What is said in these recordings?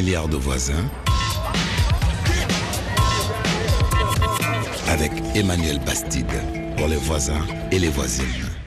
milliards de voisins avec Emmanuel Bastide pour les voisins et les voisines.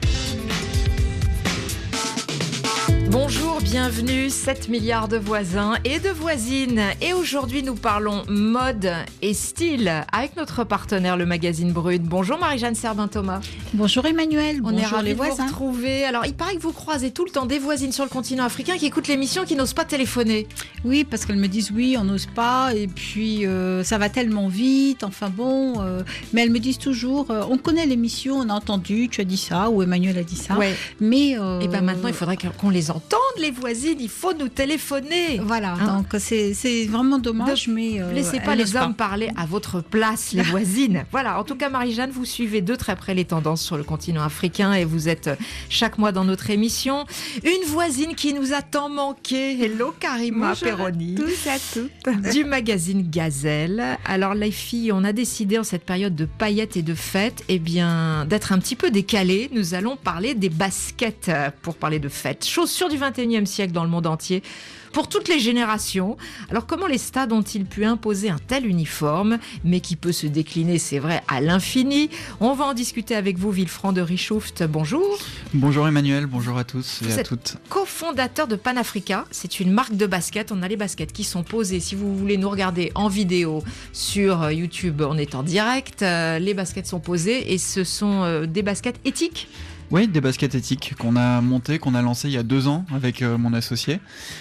Bonjour, bienvenue, 7 milliards de voisins et de voisines. Et aujourd'hui, nous parlons mode et style avec notre partenaire, le magazine Brut. Bonjour Marie-Jeanne Serbin-Thomas. Bonjour Emmanuel, On bonjour est ravis les de vous voisins. retrouver. Alors, il paraît que vous croisez tout le temps des voisines sur le continent africain qui écoutent l'émission, qui n'osent pas téléphoner. Oui, parce qu'elles me disent oui, on n'ose pas, et puis ça va tellement vite, enfin bon. Mais elles me disent toujours, on connaît l'émission, on a entendu, tu as dit ça, ou Emmanuel a dit ça. Ouais. Mais Et bien maintenant, il faudrait qu'on les entende, les voisines. Il faut nous téléphoner. voilà, Hein. donc c'est vraiment dommage, mais Laissez pas elles les n'osent hommes parler à votre place, les voisines. Voilà, en tout cas, Marie-Jeanne, vous suivez de très près les tendances sur le continent africain et vous êtes chaque mois dans notre émission. Une voisine qui nous a tant manqué. Hello, Karima Perroni. Tous à toutes. Du magazine Gazelle. Alors les filles, on a décidé en cette période de paillettes et de fêtes, eh bien, d'être un petit peu décalés. Nous allons parler des baskets pour parler de fêtes. Chaussures du 21e siècle dans le monde entier. Pour toutes les générations. Alors comment les stades ont-ils pu imposer un tel uniforme, mais qui peut se décliner, c'est vrai, à l'infini? On va en discuter avec vous, Villefranc de Richouft. Bonjour. Bonjour Emmanuel, bonjour à tous et Vous à êtes toutes. cofondateur de Panafrica. C'est une marque de baskets. On a les baskets qui sont posées. Si vous voulez nous regarder en vidéo sur YouTube, on est en direct. Les baskets sont posées et ce sont des baskets éthiques. Oui, des baskets éthiques qu'on a montées, qu'on a lancées il y a 2 ans avec mon associé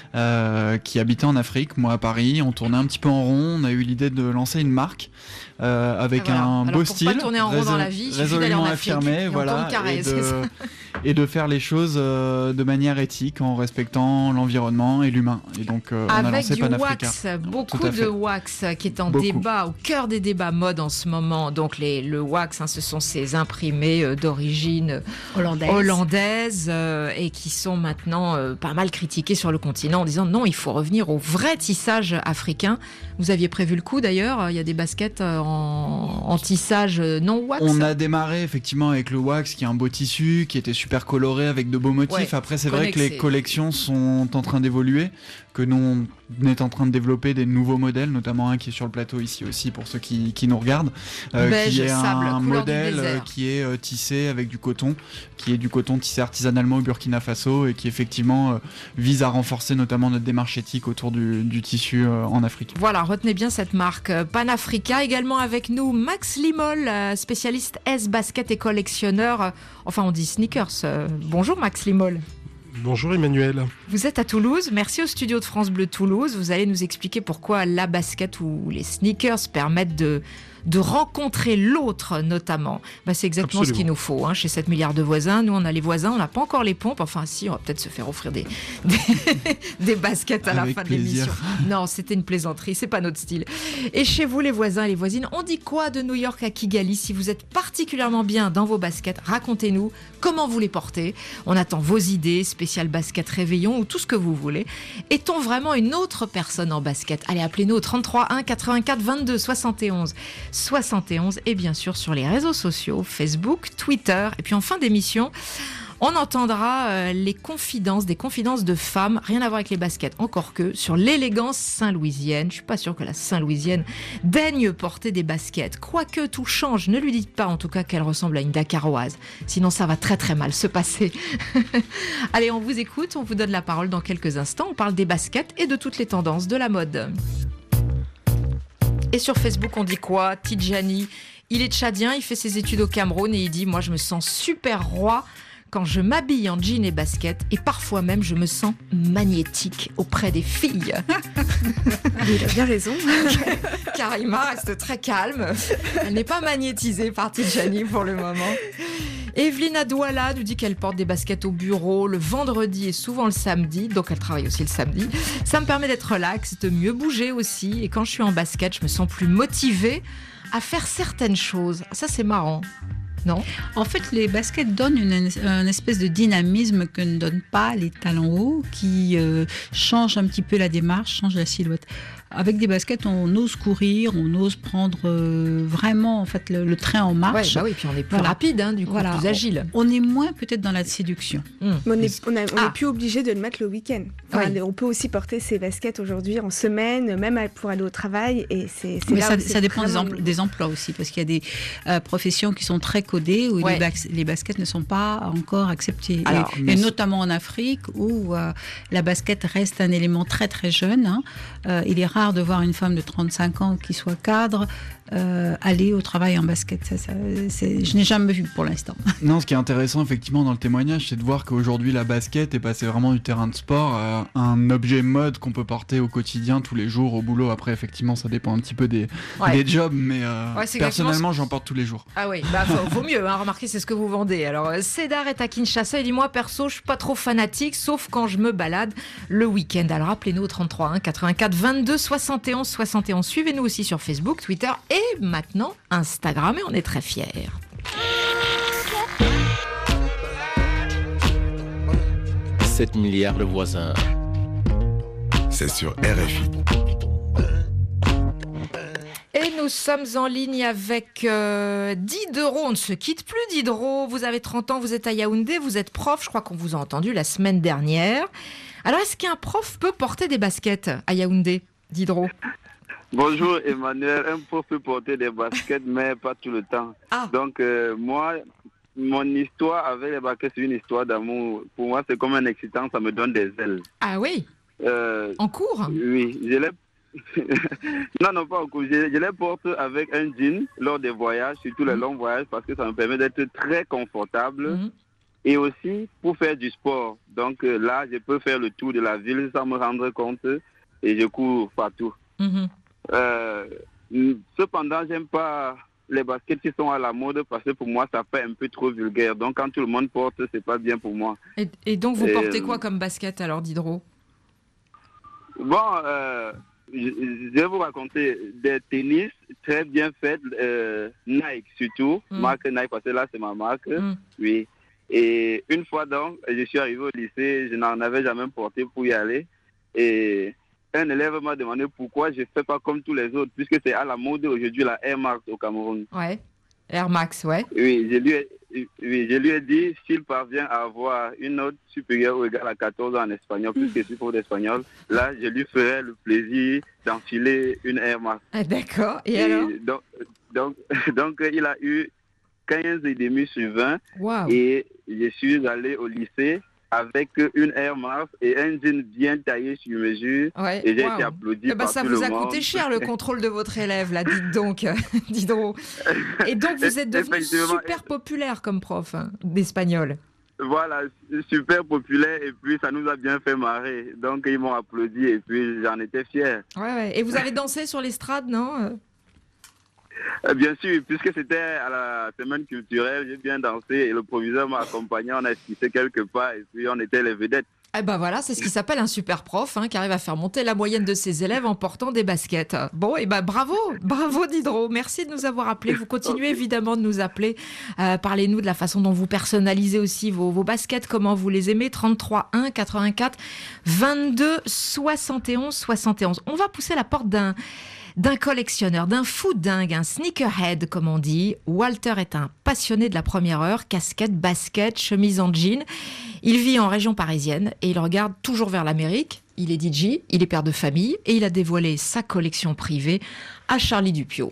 qui habitait en Afrique, moi à Paris. On tournait un petit peu en rond, on a eu l'idée de lancer une marque avec un Alors, beau pour style, pas tourner en rond dans la vie, il suffit d'aller en résolument Afrique affirmé, et on voilà, tourne carré, c'est ça. et de faire les choses de manière éthique en respectant l'environnement et l'humain. Et donc on a Avec lancé du Panafrica. wax, beaucoup Tout à fait. de wax qui est en Beaucoup. débat, au cœur des débats mode en ce moment. Donc le wax, ce sont ces imprimés d'origine hollandaise et qui sont maintenant pas mal critiqués sur le continent en disant non, il faut revenir au vrai tissage africain. Vous aviez prévu le coup d'ailleurs, il y a des baskets en tissage non wax. On a démarré effectivement avec le wax qui est un beau tissu, qui était super coloré avec de beaux motifs. Ouais, Après c'est je vrai connais que que les c'est- collections sont en train d'évoluer, que nous on est en train de développer des nouveaux modèles, notamment un qui est sur le plateau ici aussi pour ceux qui nous regardent, Beige, qui est sable, un couleur du modèle désert. qui est tissé avec du coton, qui est du coton tissé artisanalement au Burkina Faso et qui effectivement vise à renforcer notamment notre démarche éthique autour du tissu en Afrique. Voilà, retenez bien cette marque Panafrica. Également avec nous, Max Limol, spécialiste S-basket et collectionneur. Enfin, on dit sneakers. Bonjour Max Limol. Bonjour Emmanuel. Vous êtes à Toulouse. Merci au studio de France Bleu Toulouse. Vous allez nous expliquer pourquoi la basket ou les sneakers permettent de rencontrer l'autre notamment. C'est exactement ce qu'il nous faut chez 7 milliards de voisins. Nous, on a les voisins, on n'a pas encore les pompes. Enfin, si, on va peut-être se faire offrir des baskets à la Avec fin de plaisir. l'émission. Non, c'était une plaisanterie, c'est pas notre style. Et chez vous, les voisins et les voisines, on dit quoi de New York à Kigali? Si vous êtes particulièrement bien dans vos baskets, racontez-nous comment vous les portez. On attend vos idées, spécial basket réveillon ou tout ce que vous voulez. Est-on vraiment une autre personne en basket? Allez, appelez-nous au 33 1 84 22 71 71 et bien sûr sur les réseaux sociaux, Facebook, Twitter. Et puis en fin d'émission, on entendra des confidences de femmes, rien à voir avec les baskets, encore que sur l'élégance saint-louisienne. Je suis pas sûre que la Saint-Louisienne daigne porter des baskets. Quoique tout change, ne lui dites pas en tout cas qu'elle ressemble à une Dakaroise. Sinon ça va très très mal se passer. Allez, on vous écoute, on vous donne la parole dans quelques instants. On parle des baskets et de toutes les tendances de la mode. Et sur Facebook, on dit quoi? Tidjani, il est tchadien, il fait ses études au Cameroun et il dit « Moi, je me sens super roi quand je m'habille en jean et basket et parfois même, je me sens magnétique auprès des filles. » Il a bien raison. Karima reste très calme. Elle n'est pas magnétisée par Tidjani pour le moment. Evelyne Douala nous dit qu'elle porte des baskets au bureau le vendredi et souvent le samedi, donc elle travaille aussi le samedi. Ça me permet d'être relax, de mieux bouger aussi. Et quand je suis en basket, je me sens plus motivée à faire certaines choses. Ça, c'est marrant. Non. En fait, les baskets donnent une espèce de dynamisme que ne donnent pas les talons hauts, qui changent un petit peu la démarche, changent la silhouette. Avec des baskets, on ose courir, on ose prendre vraiment en fait le train en marche. Oui, puis on est plus rapide, du coup, plus agile. On est moins peut-être dans la séduction. Mais on n'est plus obligé de le mettre le week-end. On peut aussi porter ses baskets aujourd'hui en semaine, même pour aller au travail. Et mais ça dépend des emplois aussi, parce qu'il y a des professions qui sont très codées, où les baskets ne sont pas encore acceptées. Alors, et notamment en Afrique, où la basket reste un élément très très jeune. Il est rare de voir une femme de 35 ans qui soit cadre aller au travail en basket. Je n'ai jamais vu pour l'instant. Non, ce qui est intéressant effectivement dans le témoignage, c'est de voir qu'aujourd'hui la basket est passée vraiment du terrain de sport à un objet mode qu'on peut porter au quotidien, tous les jours, au boulot. Après, effectivement, ça dépend un petit peu des jobs, mais personnellement, j'en porte tous les jours. Ah oui, vaut mieux, remarquez, c'est ce que vous vendez. Alors, Cédar est à Kinshasa, il dit, moi perso, je suis pas trop fanatique, sauf quand je me balade le week-end. Alors, appelez-nous au 33 84 22 71 71. Suivez-nous aussi sur Facebook, Twitter et maintenant Instagram, et on est très fiers. « 7 milliards le voisin ». C'est sur RFI. Et nous sommes en ligne avec Diderot. On ne se quitte plus, Diderot. Vous avez 30 ans, vous êtes à Yaoundé, vous êtes prof. Je crois qu'on vous a entendu la semaine dernière. Alors, est-ce qu'un prof peut porter des baskets à Yaoundé, Diderot ? Bonjour Emmanuel, un prof peut porter des baskets, mais pas tout le temps. Donc moi, mon histoire avec les baskets, c'est une histoire d'amour. Pour moi, c'est comme un excitant, ça me donne des ailes. Ah oui En cours ? Oui, je les... non, pas en cours. Je les porte avec un jean lors des voyages, surtout les longs voyages, parce que ça me permet d'être très confortable. Et aussi pour faire du sport. Donc là, je peux faire le tour de la ville sans me rendre compte et je cours partout. Cependant, j'aime pas les baskets qui sont à la mode parce que pour moi, ça fait un peu trop vulgaire. Donc, quand tout le monde porte, c'est pas bien pour moi. Et donc, vous portez quoi comme basket alors, Diderot ? Bon, je vais vous raconter des tennis très bien faits, Nike surtout, marque Nike parce que là, c'est ma marque. Oui. Et une fois donc, je suis arrivé au lycée, je n'en avais jamais porté pour y aller. Et un élève m'a demandé pourquoi je ne fais pas comme tous les autres, puisque c'est à la mode aujourd'hui la Air Max au Cameroun. Ouais, Air Max, ouais. Oui, je lui ai dit, s'il parvient à avoir une note supérieure ou égale à 14 en espagnol, puisque je suis prof d'espagnol, là, je lui ferai le plaisir d'enfiler une Air Max. Ah, d'accord, et alors donc, il a eu 15,5 sur 20, et je suis allé au lycée avec une Air Max et un jean bien taillé sur mesure. Et j'ai été applaudi par tout le monde. Ça vous a coûté cher le contrôle de votre élève, là, dites donc, Diderot. Et donc vous êtes devenu super populaire comme prof d'espagnol. Voilà, super populaire et puis ça nous a bien fait marrer. Donc ils m'ont applaudi et puis j'en étais fier. Et vous avez dansé sur l'estrade, non ? Bien sûr, puisque c'était à la semaine culturelle, j'ai bien dansé et le proviseur m'a accompagné, on a esquissé quelques pas et puis on était les vedettes. Eh ben voilà, c'est ce qui s'appelle un super prof qui arrive à faire monter la moyenne de ses élèves en portant des baskets. Bon, et bravo Diderot, merci de nous avoir appelés. Vous continuez évidemment de nous appeler. Parlez-nous de la façon dont vous personnalisez aussi vos baskets, comment vous les aimez. 33 1 84 22 71 71. On va pousser la porte d'un collectionneur, d'un fou dingue, un sneakerhead comme on dit. Walter est un passionné de la première heure, casquette, basket, chemise en jean. Il vit en région parisienne et il regarde toujours vers l'Amérique. Il est DJ, il est père de famille et il a dévoilé sa collection privée à Charlie Dupio.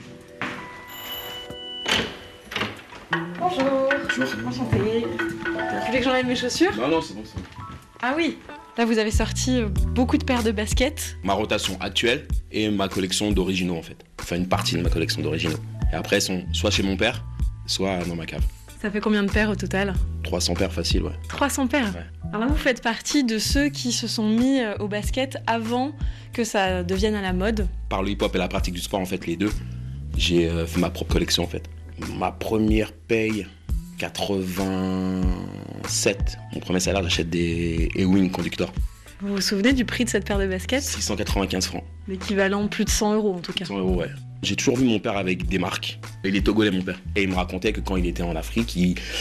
Bonjour. Enchantée. Vous voulez que j'enlève mes chaussures ? Non, c'est bon. Ah oui. Là, vous avez sorti beaucoup de paires de baskets. Ma rotation actuelle et ma collection d'originaux, en fait. Enfin, une partie de ma collection d'originaux. Et après, elles sont soit chez mon père, soit dans ma cave. Ça fait combien de paires au total ? 300 paires facile, ouais. 300 paires ? Ouais. Alors là, vous faites partie de ceux qui se sont mis au basket avant que ça devienne à la mode. Par le hip-hop et la pratique du sport, en fait, les deux, j'ai fait ma propre collection, en fait. Ma première paye... 87, mon premier salaire, j'achète des Ewing conducteurs. Vous vous souvenez du prix de cette paire de baskets ? 695 francs. L'équivalent de plus de 100 € en tout cas. 100 €, ouais. J'ai toujours vu mon père avec des marques. Il est togolais, mon père. Et il me racontait que quand il était en Afrique,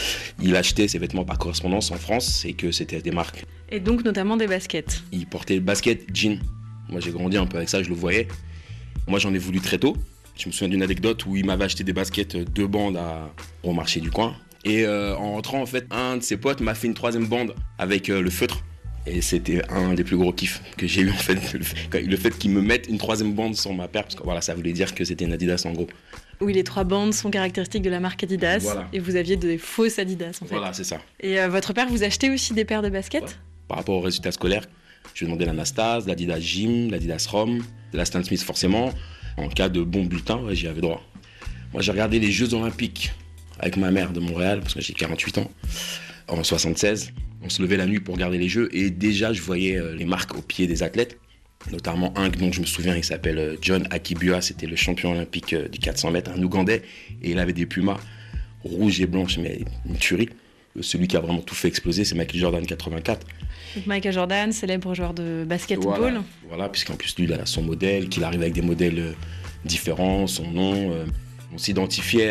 il achetait ses vêtements par correspondance en France et que c'était des marques. Et donc notamment des baskets. Il portait basket, jean. Moi, j'ai grandi un peu avec ça, je le voyais. Moi, j'en ai voulu très tôt. Je me souviens d'une anecdote où il m'avait acheté des baskets 2 bandes au marché du coin. Et en rentrant, en fait, un de ses potes m'a fait une 3e bande avec le feutre. Et c'était un des plus gros kiffs que j'ai eu, en fait. Le fait qu'il me mette une 3e bande sur ma paire, parce que voilà, ça voulait dire que c'était une Adidas, en gros. Oui, les 3 bandes sont caractéristiques de la marque Adidas. Voilà. Et vous aviez des fausses Adidas, en fait. Voilà, c'est ça. Et votre père vous achetait aussi des paires de baskets ? Ouais. Par rapport aux résultats scolaires, je demandais l'Anastase, l'Adidas Gym, l'Adidas Rom, la Stan Smith forcément. En cas de bon bulletin, ouais, j'y avais droit. Moi, j'ai regardé les Jeux Olympiques avec ma mère de Montréal, parce que j'ai 48 ans, en 76. On se levait la nuit pour regarder les Jeux et déjà, je voyais les marques aux pieds des athlètes, notamment un dont je me souviens, il s'appelle John Akibua, c'était le champion olympique du 400 mètres, un Ougandais, et il avait des pumas rouges et blanches, mais une tuerie. Celui qui a vraiment tout fait exploser, c'est Michael Jordan 84. Donc Michael Jordan, célèbre joueur de basketball. Voilà, puisqu'en plus, lui, il a son modèle, qu'il arrive avec des modèles différents, son nom. On s'identifiait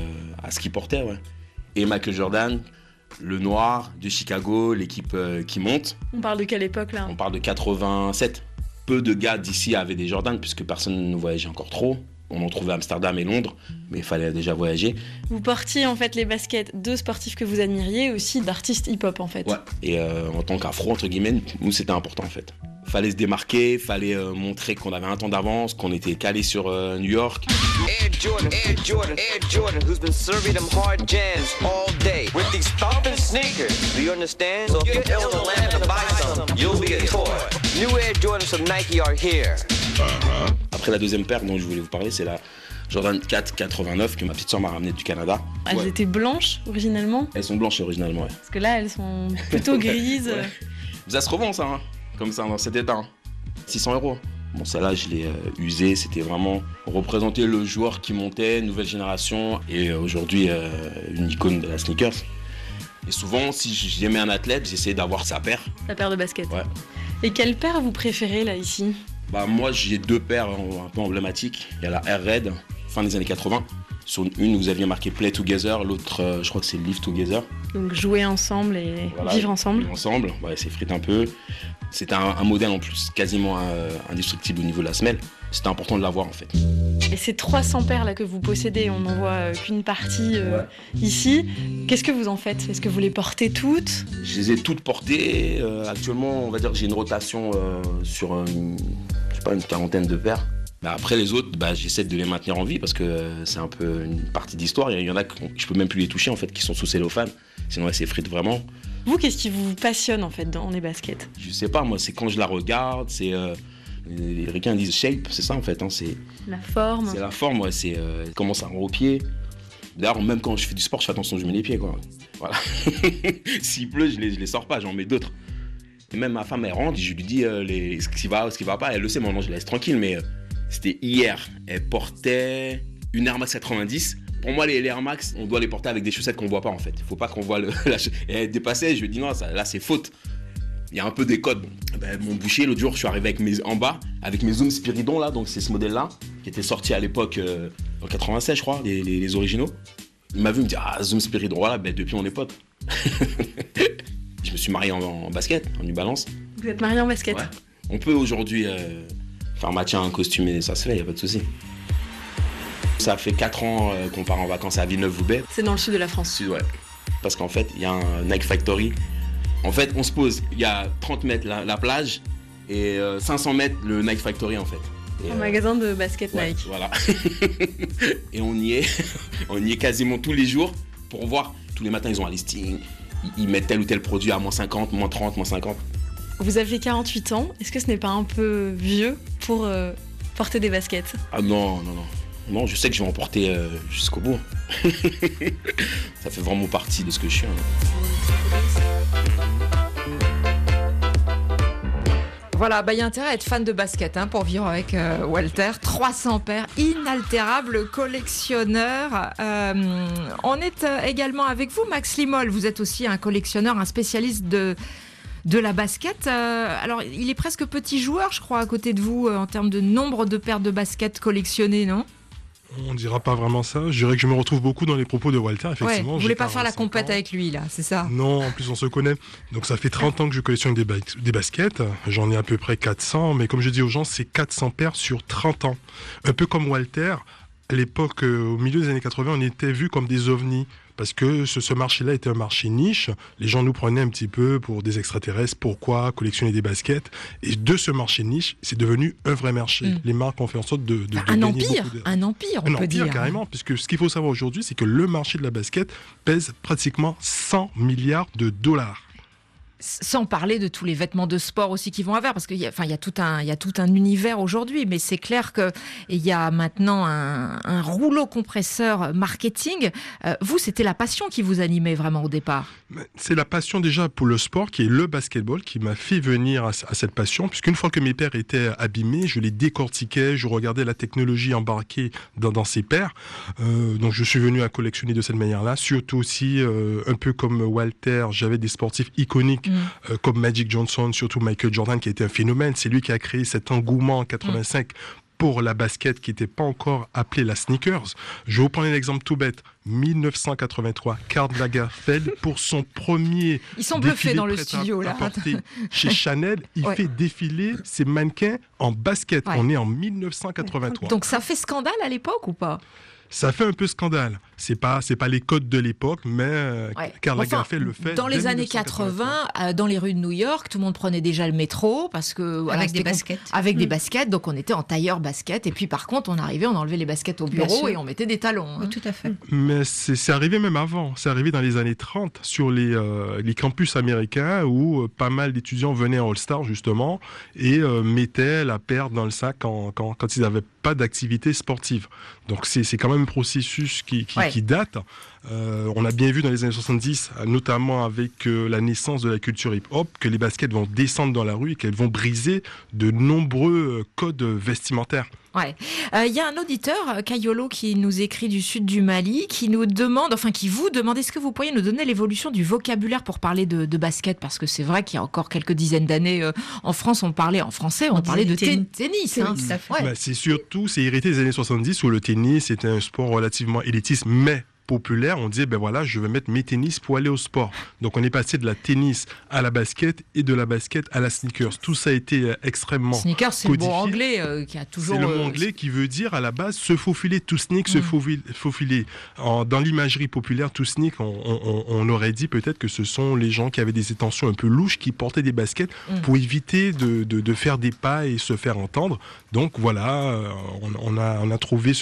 à ce qu'il portait, ouais. Et Michael Jordan, le noir de Chicago, l'équipe qui monte. On parle de quelle époque, là ? On parle de 87. Peu de gars d'ici avaient des Jordan, puisque personne ne voyageait encore trop. On en trouvait à Amsterdam et Londres, mais il fallait déjà voyager. Vous portiez en fait les baskets de sportifs que vous admiriez, aussi d'artistes hip-hop en fait. Ouais, et en tant qu'afro, entre guillemets, nous c'était important en fait. Fallait se démarquer, fallait montrer qu'on avait un temps d'avance, qu'on était calé sur New York. Air Jordan, Air Jordan, Air Jordan, who's been serving them hard jams all day with these stomping sneakers. Do you understand? So if you're ill to land to buy some, you'll be a toy. New Air Jordans from Nike are here. Après la deuxième paire dont je voulais vous parler, c'est la Jordan 489 que ma petite soeur m'a ramenée du Canada. Elles étaient blanches originalement ? Elles sont blanches originalement, ouais. Parce que là, elles sont plutôt grises. Ouais. Ça se revend ça, hein, comme ça, dans cet état. Hein. 600 €. Bon, celle-là, je l'ai usée. C'était vraiment représenter le joueur qui montait, nouvelle génération, et aujourd'hui, une icône de la sneakers. Et souvent, si j'aimais un athlète, j'essayais d'avoir sa paire. La paire de basket. Ouais. Et quelle paire vous préférez là ici ? Bah, moi, j'ai 2 paires un peu emblématiques. Il y a la Air Red, fin des années 80. Sur une, vous aviez marqué Play Together, l'autre, je crois que c'est Live Together. Donc jouer ensemble et voilà, vivre ensemble. Vivre ensemble, ouais, s'effrite un peu. C'était un modèle en plus quasiment indestructible au niveau de la semelle. C'était important de l'avoir en fait. Et ces 300 paires là que vous possédez, on n'en voit qu'une partie ici. Qu'est-ce que vous en faites ? Est-ce que vous les portez toutes ? Je les ai toutes portées. Actuellement, on va dire que j'ai une rotation sur une quarantaine de paires. Bah après les autres, j'essaie de les maintenir en vie parce que c'est un peu une partie d'histoire. Il y en a que je peux même plus les toucher en fait, qui sont sous cellophane. Sinon elles s'effritent vraiment. Vous, qu'est-ce qui vous passionne en fait dans les baskets ? Je sais pas, moi c'est quand je la regarde, c'est les Ricains disent shape, c'est ça en fait. Hein, c'est la forme. C'est la forme, ouais, c'est comment ça rend au pied. D'ailleurs, même quand je fais du sport, je fais attention, je mets les pieds quoi. Voilà. S'il pleut, je les sors pas, j'en mets d'autres. Et même ma femme elle rentre, je lui dis ce qui va pas, elle le sait, maintenant je la laisse tranquille, mais c'était hier, elle portait une Air Max 90. Pour moi, les Air Max, on doit les porter avec des chaussettes qu'on voit pas en fait. Il faut pas qu'on voit et elle dépassait, je lui dis non, là c'est faute. Il y a un peu des codes. Mon boucher, l'autre jour, je suis arrivé en bas avec mes Zoom Spiridon là, donc c'est ce modèle-là qui était sorti à l'époque en 96, je crois, les originaux. Il m'a vu me dire Zoom Spiridon, voilà, depuis on est potes. Je me suis marié en basket, en New Balance. Vous êtes marié en basket ? Ouais. On peut aujourd'hui faire match à un costume et ça se fait, il n'y a pas de souci. Ça fait 4 ans qu'on part en vacances à Villeneuve-Loubet. C'est dans le sud de la France. Sud, ouais. Parce qu'en fait, il y a un Nike Factory. En fait, on se pose, il y a 30 mètres la plage et 500 mètres le Nike Factory en fait. Et, un magasin de basket ouais, Nike. Voilà. Et on y est quasiment tous les jours pour voir. Tous les matins, ils ont un listing. Ils mettent tel ou tel produit à moins 50, moins 30, moins 50. Vous avez 48 ans. Est-ce que ce n'est pas un peu vieux pour porter des baskets ? Ah non. Non, je sais que je vais en porter jusqu'au bout. Ça fait vraiment partie de ce que je suis. Voilà, il y a intérêt à être fan de basket pour vivre avec Walter. 300 paires, inaltérable collectionneur. On est également avec vous, Max Limol. Vous êtes aussi un collectionneur, un spécialiste de de la basket. Alors, il est presque petit joueur, je crois, à côté de vous, en termes de nombre de paires de baskets collectionnées, non ? On ne dira pas vraiment ça. Je dirais que je me retrouve beaucoup dans les propos de Walter, effectivement. Vous ne voulez pas faire la compète avec lui, là, c'est ça ? Non, en plus on se connaît. Donc ça fait 30 ans que je collectionne des baskets. J'en ai à peu près 400, mais comme je dis aux gens, c'est 400 paires sur 30 ans. Un peu comme Walter, à l'époque, au milieu des années 80, on était vus comme des ovnis. Parce que ce marché-là était un marché niche. Les gens nous prenaient un petit peu pour des extraterrestres. Pourquoi collectionner des baskets ? Et de ce marché niche, c'est devenu un vrai marché. Les marques ont fait en sorte de un empire, un empire, on peut dire. Un empire, carrément. Puisque ce qu'il faut savoir aujourd'hui, c'est que le marché de la basket pèse pratiquement 100 milliards de dollars. Sans parler de tous les vêtements de sport aussi qui vont avec, parce qu'il y a tout un univers aujourd'hui, mais c'est clair qu'il y a maintenant un rouleau compresseur marketing. Vous, c'était la passion qui vous animait vraiment au départ. C'est la passion déjà pour le sport, qui est le basketball, qui m'a fait venir à cette passion, puisqu'une fois que mes paires étaient abîmées, je les décortiquais, je regardais la technologie embarquée dans ces paires. Donc je suis venu à collectionner de cette manière-là, surtout aussi, un peu comme Walter, j'avais des sportifs iconiques, comme Magic Johnson, surtout Michael Jordan, qui a été un phénomène. C'est lui qui a créé cet engouement en 85 pour la basket qui n'était pas encore appelée la sneakers. Je vais vous prendre un exemple tout bête. 1983, Karl Lagerfeld, pour son premier Ils sont bluffés dans le studio, là. Chez Chanel, il fait défiler ses mannequins en basket. On est en 1983. Donc ça fait scandale à l'époque ou pas ? Ça fait un peu scandale. C'est pas les codes de l'époque, mais Karl Lagerfeld le fait. Dans les années 80, dans les rues de New York, tout le monde prenait déjà le métro parce que avec des baskets. Avec des baskets, donc on était en tailleur basket. Et puis par contre, on arrivait, on enlevait les baskets au bureau et on mettait des talons. Oui, tout à fait. Mais c'est arrivé même avant. C'est arrivé dans les années 30 sur les campus américains où pas mal d'étudiants venaient en All-Star justement et mettaient la paire dans le sac quand ils n'avaient pas d'activité sportive. Donc c'est quand même un processus qui date. On a bien vu dans les années 70, notamment avec la naissance de la culture hip-hop, que les baskets vont descendre dans la rue et qu'elles vont briser de nombreux codes vestimentaires. Il y a un auditeur, Kayolo, qui nous écrit du sud du Mali, qui vous demande, est-ce que vous pourriez nous donner l'évolution du vocabulaire pour parler de basket ? Parce que c'est vrai qu'il y a encore quelques dizaines d'années, en France, on parlait de tennis. C'est hérité des années 70 où le tennis était un sport relativement élitiste, mais populaire, on disait je vais mettre mes tennis pour aller au sport. Donc on est passé de la tennis à la basket et de la basket à la sneakers. Tout ça a été extrêmement sneakers, c'est codifié. Le mot anglais qui a toujours... C'est le mot anglais qui veut dire à la base se faufiler, to sneak, se faufiler. Dans l'imagerie populaire, to sneak, on aurait dit peut-être que ce sont les gens qui avaient des intentions un peu louches, qui portaient des baskets pour éviter de faire des pas et se faire entendre. Donc voilà, on a trouvé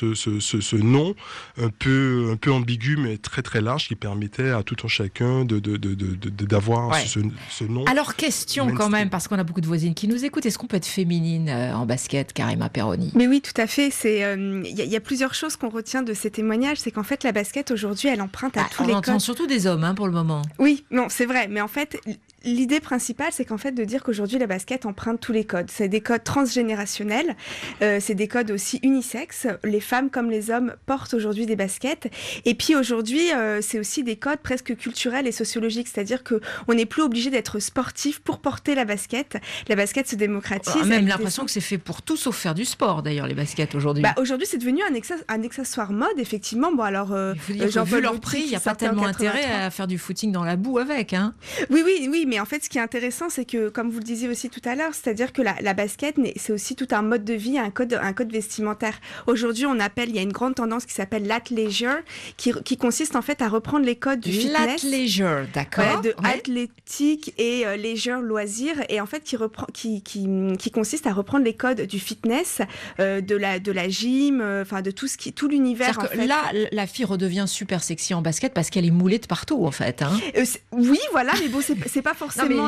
ce nom un peu ambigu mais très très large qui permettait à tout un chacun d'avoir ce nom. Alors question quand même, parce qu'on a beaucoup de voisines qui nous écoutent, est-ce qu'on peut être féminine en basket, Karima Perroni ? Mais oui, tout à fait. Il y a plusieurs choses qu'on retient de ces témoignages, c'est qu'en fait la basket aujourd'hui elle emprunte à tous les codes. On entend surtout des hommes pour le moment. Oui, non c'est vrai, mais en fait... L'idée principale, c'est qu'en fait de dire qu'aujourd'hui la basket emprunte tous les codes. C'est des codes transgénérationnels, c'est des codes aussi unisexes. Les femmes comme les hommes portent aujourd'hui des baskets. Et puis aujourd'hui, c'est aussi des codes presque culturels et sociologiques, c'est-à-dire que on n'est plus obligé d'être sportif pour porter la basket. La basket se démocratise. On a même l'impression que c'est fait pour tout sauf faire du sport d'ailleurs les baskets aujourd'hui. Aujourd'hui, c'est devenu un accessoire mode effectivement. Bon alors, vu leur prix, il n'y a pas tellement intérêt à faire du footing dans la boue avec. Oui. Mais en fait, ce qui est intéressant, c'est que, comme vous le disiez aussi tout à l'heure, c'est-à-dire que la basket, c'est aussi tout un mode de vie, un code vestimentaire. Aujourd'hui, il y a une grande tendance qui s'appelle l'athleisure, qui consiste en fait à reprendre les codes du fitness. L'athleisure, d'accord. Athlétique et leisure, loisir, et en fait qui consiste à reprendre les codes du fitness, de la gym, de tout l'univers. C'est-à-dire que là, la fille redevient super sexy en basket parce qu'elle est moulée de partout en fait. Oui, voilà, mais bon, c'est pas forcément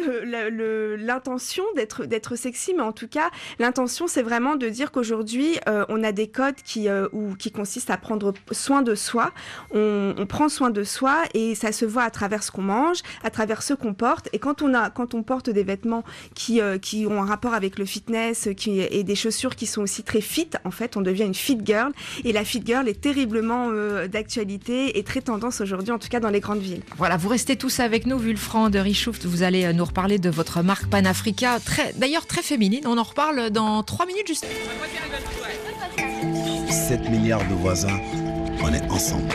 l'intention d'être sexy, mais en tout cas, l'intention, c'est vraiment de dire qu'aujourd'hui, on a des codes qui consistent à prendre soin de soi. On prend soin de soi et ça se voit à travers ce qu'on mange, à travers ce qu'on porte. Et quand on porte des vêtements qui ont un rapport avec le fitness et des chaussures qui sont aussi très fit, en fait, on devient une fit girl. Et la fit girl est terriblement d'actualité et très tendance aujourd'hui, en tout cas dans les grandes villes. Voilà, vous restez tous avec nous, Vulfran de Richard. Richouf, vous allez nous reparler de votre marque Panafrica, d'ailleurs très féminine. On en reparle dans 3 minutes juste. 7 milliards de voisins, on est ensemble.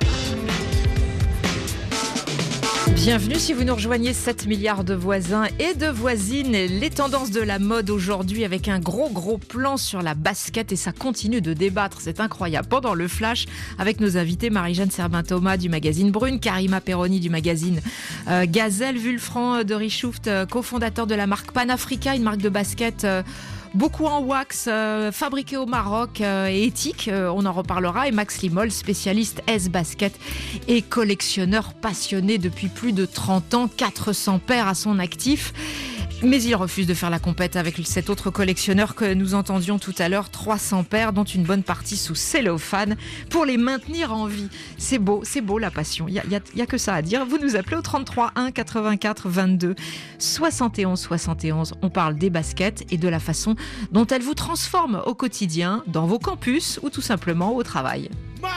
Bienvenue si vous nous rejoignez, 7 milliards de voisins et de voisines. Les tendances de la mode aujourd'hui avec un gros plan sur la basket et ça continue de débattre, c'est incroyable. Pendant le flash avec nos invités Marie-Jeanne Serbin-Thomas du magazine Brune, Karima Perroni du magazine Gazelle, Wulfran de Richouf, cofondateur de la marque Panafrica, une marque de basket beaucoup en wax, fabriqué au Maroc et éthique, on en reparlera. Et Max Limol, spécialiste S-Basket et collectionneur passionné depuis plus de 30 ans, 400 paires à son actif. Mais il refuse de faire la compète avec cet autre collectionneur que nous entendions tout à l'heure, 300 paires, dont une bonne partie sous cellophane, pour les maintenir en vie. C'est beau la passion. Il y a que ça à dire. Vous nous appelez au 33 1 84 22 71 71. On parle des baskets et de la façon dont elles vous transforment au quotidien, dans vos campus ou tout simplement au travail.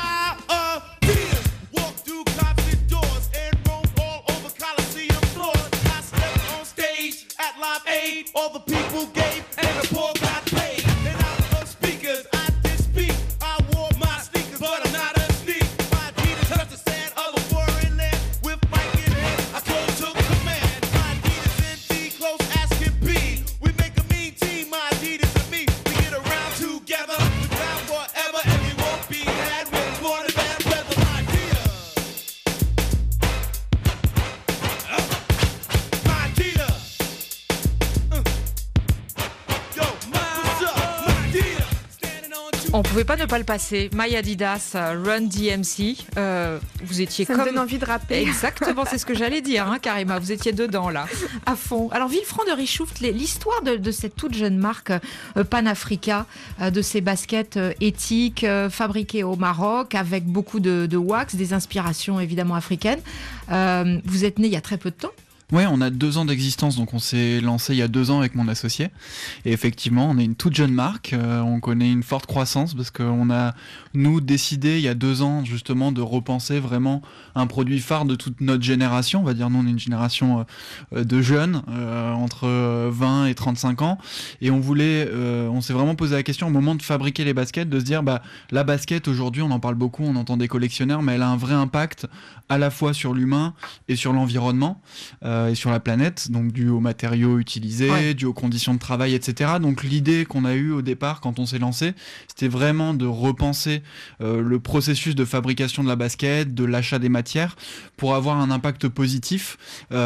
All the people gave and the poor got paid. And out of speakers, I did speak. I wore my sneakers, but I'm not a sneak. My Adidas touched the sand of a foreign land. With mic in hand, I took command. My Adidas in D, close as can be. We make a mean team, my Adidas and me. We get around together, we're down forever, and we won't be had when it's born in bad weather. My Adidas. My Adidas. On pouvait pas ne pas le passer. My Adidas, Run DMC. Vous étiez ça me donne envie de rapper. Exactement, c'est ce que j'allais dire, hein, Karima. Vous étiez dedans, là, à fond. Alors, Wulfran de Richouf, l'histoire de cette toute jeune marque Panafrica, de ces baskets éthiques, fabriquées au Maroc, avec beaucoup de wax, des inspirations évidemment africaines. Vous êtes né il y a très peu de temps. Ouais, on a 2 ans d'existence, donc on s'est lancé il y a 2 ans avec mon associé. Et effectivement, on est une toute jeune marque, on connaît une forte croissance parce qu'on a, nous, décidé il y a 2 ans justement de repenser vraiment un produit phare de toute notre génération. On va dire, nous, on est une génération de jeunes, entre 20 et 35 ans. Et on s'est vraiment posé la question au moment de fabriquer les baskets, de se dire, la basket aujourd'hui, on en parle beaucoup, on entend des collectionneurs, mais elle a un vrai impact à la fois sur l'humain et sur l'environnement. Et sur la planète, donc dû aux matériaux utilisés, dû aux conditions de travail, etc. Donc l'idée qu'on a eue au départ quand on s'est lancé, c'était vraiment de repenser le processus de fabrication de la basket, de l'achat des matières, pour avoir un impact positif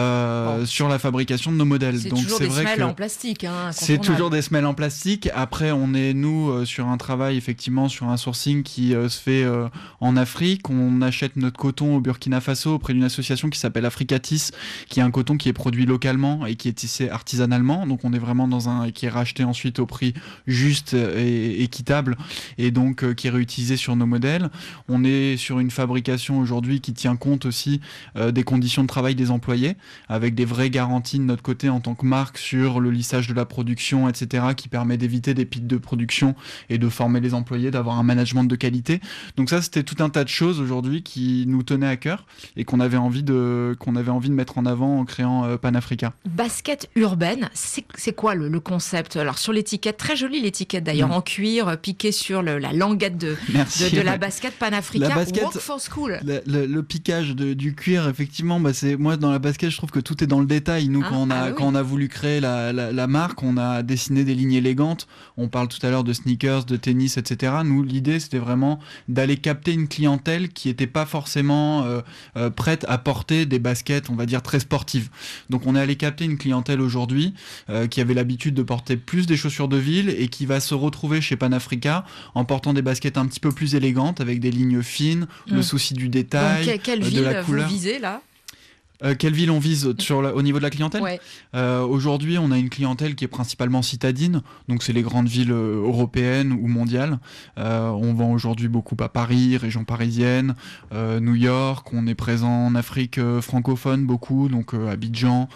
sur la fabrication de nos modèles. C'est donc toujours c'est des vrai semelles que en plastique. Hein, c'est toujours des semelles en plastique. Après, on est, nous, sur un travail, effectivement, sur un sourcing qui se fait en Afrique. On achète notre coton au Burkina Faso auprès d'une association qui s'appelle Africatis, qui est un coton qui est produit localement et qui est tissé artisanalement, donc on est vraiment qui est racheté ensuite au prix juste et équitable, et donc qui est réutilisé sur nos modèles. On est sur une fabrication aujourd'hui qui tient compte aussi des conditions de travail des employés, avec des vraies garanties de notre côté en tant que marque sur le lissage de la production, etc., qui permet d'éviter des pics de production et de former les employés, d'avoir un management de qualité. Donc ça, c'était tout un tas de choses aujourd'hui qui nous tenaient à cœur et qu'on avait envie de mettre en avant en créant Panafrica. Basket urbaine, c'est quoi le concept? Alors sur l'étiquette, très jolie l'étiquette d'ailleurs, en cuir, piquée sur la languette de la basket Panafrica, Walk for School. Le piquage du cuir, effectivement, moi dans la basket, je trouve que tout est dans le détail. Nous, quand on a voulu créer la marque, on a dessiné des lignes élégantes. On parle tout à l'heure de sneakers, de tennis, etc. Nous, l'idée, c'était vraiment d'aller capter une clientèle qui n'était pas forcément prête à porter des baskets, on va dire, très sportives. Donc on est allé capter une clientèle aujourd'hui qui avait l'habitude de porter plus des chaussures de ville et qui va se retrouver chez Panafrica en portant des baskets un petit peu plus élégantes avec des lignes fines, le souci du détail, donc, quelle de la ville couleur. Vous visez là? Quelle ville on vise au niveau de la clientèle? Aujourd'hui, on a une clientèle qui est principalement citadine, donc c'est les grandes villes européennes ou mondiales. On vend aujourd'hui beaucoup à Paris, région parisienne, New York. On est présent en Afrique francophone beaucoup, donc Abidjan,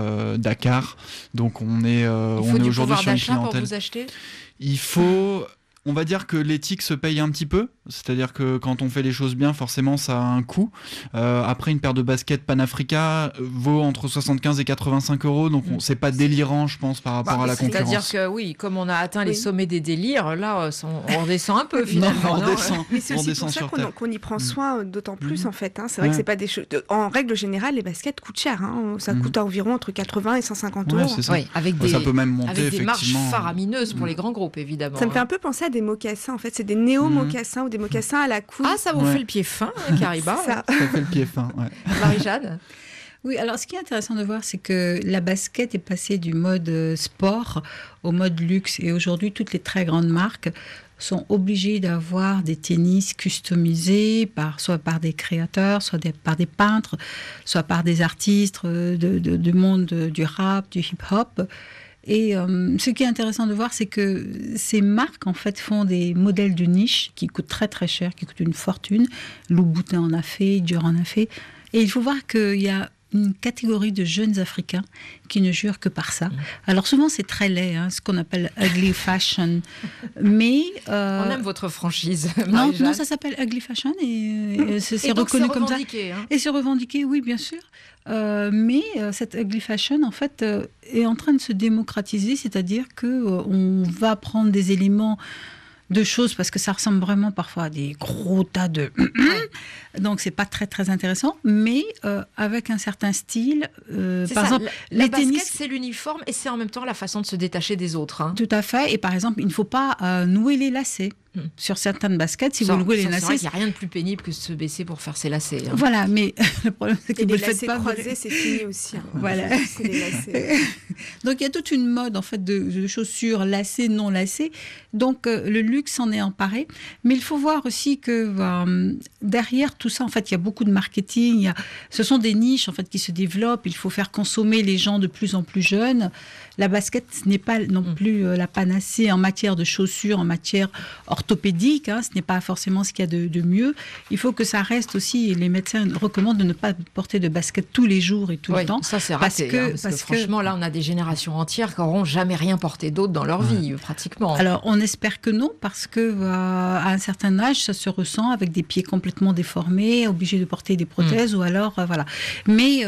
Dakar. Donc on est aujourd'hui sur une clientèle. Pour vous acheter? Il faut On va dire que l'éthique se paye un petit peu, c'est-à-dire que quand on fait les choses bien, forcément ça a un coût. Après, une paire de baskets Panafrica vaut entre 75 et 85 €, donc c'est pas délirant, je pense, par rapport à la concurrence. C'est-à-dire que oui, comme on a atteint les sommets des délires, là on redescend un peu finalement. Non, on descend. Mais c'est aussi pour ça qu'on y prend soin d'autant plus en fait. C'est vrai que c'est pas des choses. En règle générale, les baskets coûtent cher. Ça coûte environ entre 80 et 150 €. C'est ça. Oui, avec ça peut même monter, avec des marges effectivement. faramineuses pour les grands groupes, évidemment. Ça me fait un peu penser à des mocassins, en fait. C'est des néo-mocassins ou des mocassins à la couille. Ah, ça vous fait le pied fin, Kariba. Ça fait le pied fin, ouais. Marie-Jeanne. Oui, alors ce qui est intéressant de voir, c'est que la basket est passée du mode sport au mode luxe. Et aujourd'hui, toutes les très grandes marques sont obligées d'avoir des tennis customisés, soit par des créateurs, soit par des peintres, soit par des artistes du monde du rap, du hip-hop. Et ce qui est intéressant de voir, c'est que ces marques, en fait, font des modèles de niche qui coûtent très très cher, qui coûtent une fortune. Louboutin en a fait, Dior en a fait. Et il faut voir qu'il y a une catégorie de jeunes Africains qui ne jurent que par ça. Alors souvent c'est très laid, ce qu'on appelle ugly fashion. Mais on aime votre franchise. Non, ça s'appelle ugly fashion et c'est reconnu comme ça. Et c'est revendiqué, oui, bien sûr. Mais cette ugly fashion, en fait, est en train de se démocratiser, c'est-à-dire que on va prendre des éléments de choses parce que ça ressemble vraiment parfois à des gros tas de donc c'est pas très très intéressant, mais avec un certain style. Par exemple, la les basket, tennis, c'est l'uniforme et c'est en même temps la façon de se détacher des autres. Tout à fait. Et par exemple, il ne faut pas nouer les lacets. Sur certaines baskets, si vous nouez les lacets, il n'y a rien de plus pénible que de se baisser pour faire ses lacets. Voilà, mais le problème c'est que vous les le faites lacets pas. Croisés, c'est fini aussi. Voilà. C'est les lacets. Donc il y a toute une mode en fait de chaussures lacées, non lacées. Donc le luxe s'en est emparé, mais il faut voir aussi que derrière tout ça, en fait, il y a beaucoup de marketing. Ce sont des niches en fait qui se développent. Il faut faire consommer les gens de plus en plus jeunes. La basket n'est pas non plus la panacée en matière de chaussures, en matière orthopédique. Ce n'est pas forcément ce qu'il y a de mieux. Il faut que ça reste aussi. Les médecins recommandent de ne pas porter de basket tous les jours et tout le temps. Ça c'est raté. Parce que franchement, là, on a des générations entières qui n'auront jamais rien porté d'autre dans leur vie, pratiquement. Alors, on espère que non, parce que à un certain âge, ça se ressent avec des pieds complètement déformés, obligés de porter des prothèses, ou alors voilà. Mais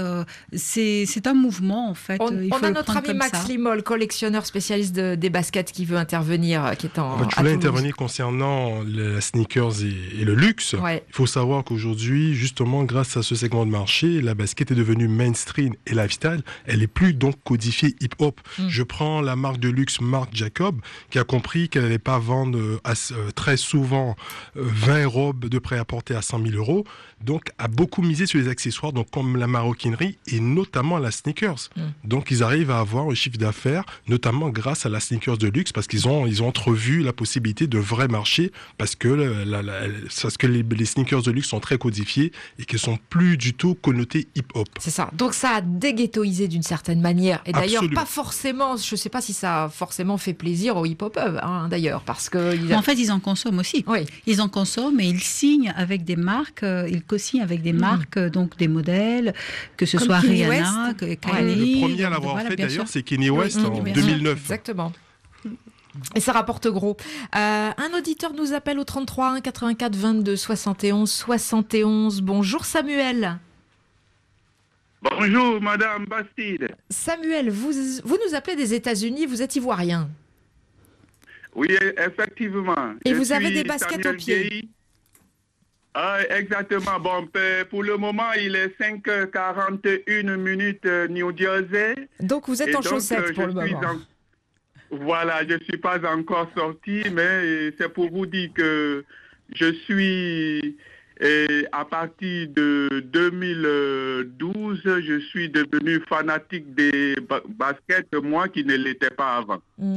c'est un mouvement en fait. On a notre ami Max Limol, collectionneur spécialiste des baskets, qui veut intervenir, qui est en. Je voulais intervenir concernant les sneakers et le luxe. Ouais. Il faut savoir qu'aujourd'hui, justement, grâce à ce segment de marché, la basket est devenue mainstream et lifestyle. Elle est plus donc codifiée hip-hop. Je prends la marque de luxe Marc Jacob, qui a compris qu'elle n'allait pas vendre très souvent 20 robes de prêt-à-porter à 100 000 €. Donc, a beaucoup misé sur les accessoires, donc comme la maroquinerie et notamment la sneakers. Donc, ils arrivent à avoir un chiffre d'affaires, notamment grâce à la sneakers de luxe, parce qu'ils ont entrevu la possibilité de vrai marché, parce que les sneakers de luxe sont très codifiés et qu'ils sont plus du tout connotés hip-hop. C'est ça. Donc, ça a déghettoisé d'une certaine manière. Et d'ailleurs, Absolument. pas forcément, je ne sais pas si ça a forcément fait plaisir aux hip-hop, d'ailleurs, parce que... En fait, ils en consomment aussi. Oui. Ils en consomment et ils signent avec des marques, ils co-signent avec des marques, donc des modèles, que ce Comme soit Kanye Rihanna, West. Kylie. Le premier à l'avoir fait bien d'ailleurs, sûr. c'est Kanye West en bien sûr. 2009. Exactement. Et ça rapporte gros. Un auditeur nous appelle au 33 1 84 22 71 71. Bonjour Samuel. Bonjour Madame Bastide. Samuel, vous nous appelez des États-Unis, vous êtes ivoirien. Oui, effectivement. Et vous avez des baskets Samuel aux pieds. Gueye. Exactement. Bon, pour le moment, il est 5h41 minutes New Jersey. Donc vous êtes Et en donc, chaussettes pour le moment. Voilà, je ne suis pas encore sorti, mais c'est pour vous dire que je suis, à partir de 2012, je suis devenu fanatique des baskets, moi qui ne l'étais pas avant.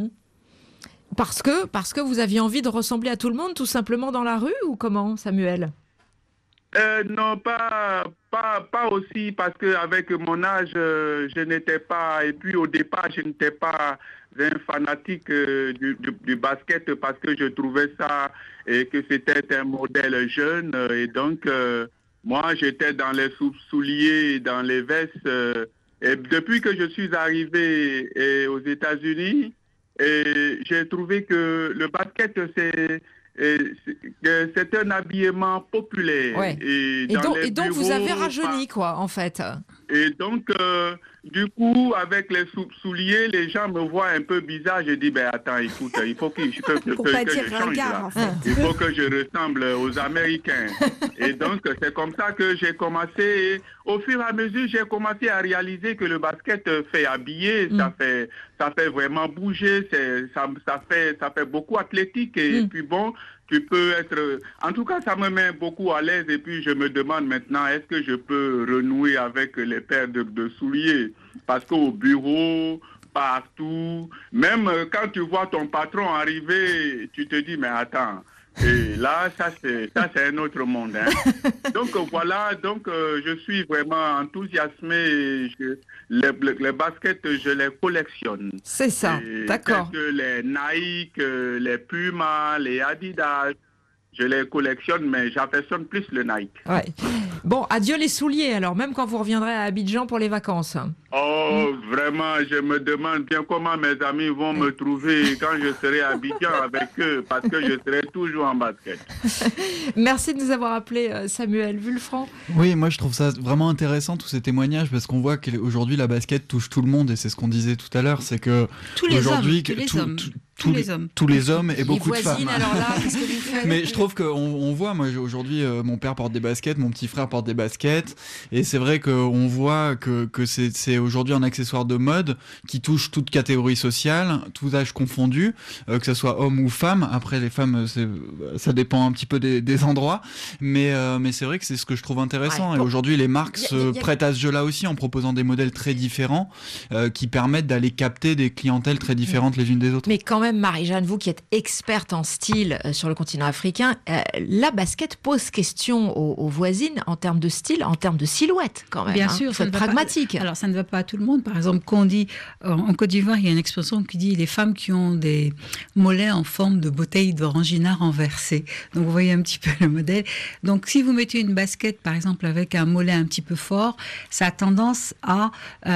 Parce que vous aviez envie de ressembler à tout le monde, tout simplement dans la rue, ou comment, Samuel? Non, pas aussi, parce qu'avec mon âge, je n'étais pas, et puis au départ, je n'étais pas un fanatique du basket, parce que je trouvais ça, et que c'était un modèle jeune, et donc, moi, j'étais dans les souliers, dans les vestes, et depuis que je suis arrivé aux États-Unis, Et j'ai trouvé que le basket, c'est un habillement populaire. Ouais. Et donc vous avez rajeuni, quoi, en fait. Et donc, du coup, avec les souliers, les gens me voient un peu bizarre. Je dis, ben attends, écoute, il faut que je change là. Il faut que je ressemble aux Américains. Et donc, c'est comme ça que j'ai commencé. Et au fur et à mesure, j'ai commencé à réaliser que le basket fait habiller, ça fait vraiment bouger, ça fait beaucoup athlétique. Et puis bon, tu peux être... En tout cas, ça me met beaucoup à l'aise. Et puis, je me demande maintenant, est-ce que je peux renouer avec les paires de souliers? Parce qu'au bureau, partout, même quand tu vois ton patron arriver, tu te dis, mais attends... Et là, ça c'est un autre monde. Hein. Donc voilà, je suis vraiment enthousiasmé. Les baskets, je les collectionne. C'est ça, d'accord. Les Nike, les Puma, les Adidas, je les collectionne, mais j'affectionne plus le Nike. Ouais. Bon, adieu les souliers alors, même quand vous reviendrez à Abidjan pour les vacances. Oh, vraiment, je me demande bien comment mes amis vont me trouver quand je serai à Abidjan avec eux, parce que je serai toujours en basket. Merci de nous avoir appelé, Samuel Vulfranc. Oui, moi je trouve ça vraiment intéressant, tous ces témoignages, parce qu'on voit qu'aujourd'hui la basket touche tout le monde, et c'est ce qu'on disait tout à l'heure, c'est que tous les aujourd'hui, hommes, tous les hommes et beaucoup de femmes. Alors là, qu'est-ce que vous faites? Mais je trouve qu'on voit, moi aujourd'hui, mon père porte des baskets, mon petit frère porte des baskets, et c'est vrai qu'on voit que c'est aujourd'hui un accessoire de mode qui touche toute catégorie sociale, tous âges confondus, que ce soit homme ou femme. Après, les femmes, ça dépend un petit peu des endroits, mais c'est vrai que c'est ce que je trouve intéressant. Ouais, et aujourd'hui, les marques se prêtent à ce jeu-là aussi en proposant des modèles très différents qui permettent d'aller capter des clientèles très différentes les unes des autres. Mais quand même, Marie-Jeanne, vous qui êtes experte en style sur le continent africain, la basket pose question aux voisines en termes de style, en termes de silhouette quand même. Bien sûr, c'est pragmatique. Alors ça ne va pas à tout le monde. Par exemple, quand on dit en Côte d'Ivoire, il y a une expression qui dit les femmes qui ont des mollets en forme de bouteille d'orangina renversée. Donc vous voyez un petit peu le modèle. Donc si vous mettez une basket, par exemple, avec un mollet un petit peu fort, ça a tendance à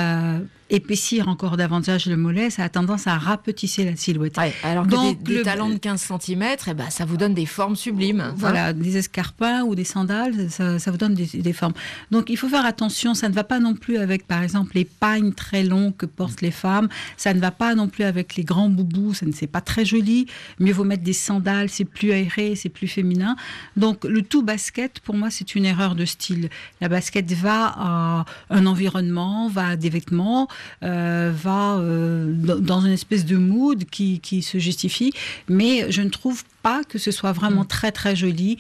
épaissir encore davantage le mollet, ça a tendance à rapetisser la silhouette. Ouais, alors que donc, des talons de 15 cm, ça vous donne des formes sublimes. Voilà, des escarpins ou des sandales, ça vous donne des formes. Donc il faut faire attention, ça ne va pas non plus avec, par exemple, les pagnes très longs que portent les femmes, ça ne va pas non plus avec les grands boubous, c'est pas très joli. Mieux vaut mettre des sandales, c'est plus aéré, c'est plus féminin. Donc le tout basket, pour moi, c'est une erreur de style. La basket va à un environnement, va à des vêtements, va dans une espèce de mood qui se justifie, mais je ne trouve pas que ce soit vraiment très très joli,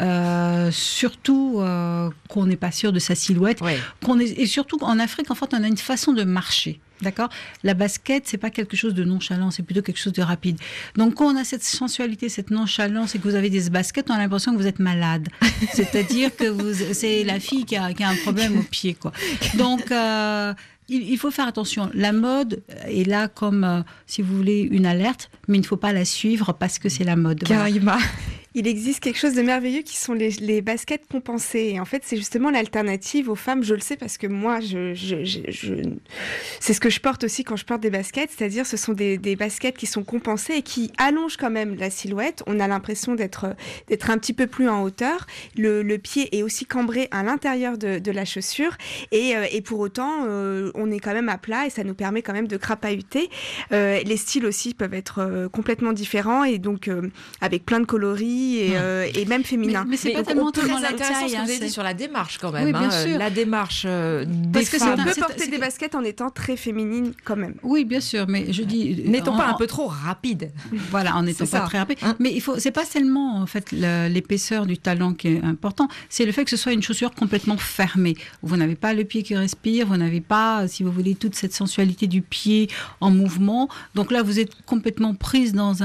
surtout qu'on n'est pas sûr de sa silhouette, et surtout en Afrique, en fait, on a une façon de marcher. D'accord ? La basket, c'est pas quelque chose de nonchalant, c'est plutôt quelque chose de rapide. Donc, quand on a cette sensualité, cette nonchalance et que vous avez des baskets, on a l'impression que vous êtes malade. C'est-à-dire que c'est la fille qui a un problème au pied, quoi. Donc, il faut faire attention. La mode est là comme, si vous voulez, une alerte, mais il ne faut pas la suivre parce que c'est la mode. Karima. Il existe quelque chose de merveilleux qui sont les baskets compensées. Et en fait, c'est justement l'alternative aux femmes. Je le sais parce que moi, c'est ce que je porte aussi quand je porte des baskets. C'est-à-dire, ce sont des baskets qui sont compensées et qui allongent quand même la silhouette. On a l'impression d'être un petit peu plus en hauteur. Le pied est aussi cambré à l'intérieur de la chaussure. Et pour autant, on est quand même à plat et ça nous permet quand même de crapahuter. Les styles aussi peuvent être complètement différents et donc avec plein de coloris. Et même féminin. Mais c'est pas tellement très intéressant ce que vous avez dit sur la démarche quand même. Oui, bien sûr. La démarche des femmes. On peut porter des baskets en étant très féminine quand même. Oui, bien sûr, mais je dis... N'étant pas un peu trop rapide. Voilà, en n'étant pas très rapide. Mais c'est pas seulement en fait l'épaisseur du talon qui est important, c'est le fait que ce soit une chaussure complètement fermée. Vous n'avez pas le pied qui respire, vous n'avez pas, si vous voulez, toute cette sensualité du pied en mouvement. Donc là, vous êtes complètement prise dans